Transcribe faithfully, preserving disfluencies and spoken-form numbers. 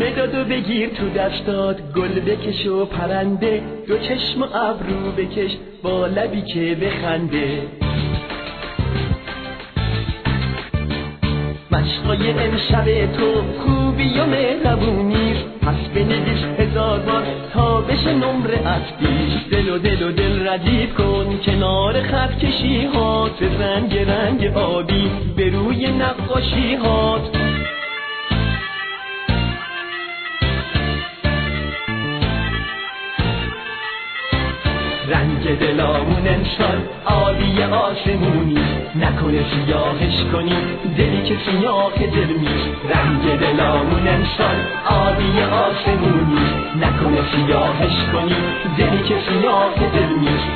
مدادو بگیر تو دستات، گل بکش و پرنده، دو چشم و ابرو بکش با لبی که بخنده. مشقای امشب تو خوبی و مهربونیست، پس بنویس هزار بار تا بشه نمره اصلیش. دل و دل و دل ردیف کن کنار خط کشی هات، رنگ رنگ آبی به روی نقاشی هات. رنگ دلامون امسال آبی آسمونی، نکنه سیاهش کنی دلی که سیاه دل میست. رنگ دلامون امسال آبی آسمونی، نکنه سیاهش کنی دلی که سیاه دل میست.